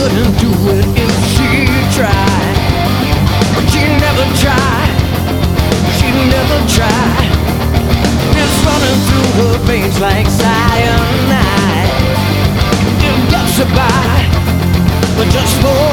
couldn't do it if she tried. But she never tried. She never tried. It's running through her veins like cyanide. It gets her by, but just for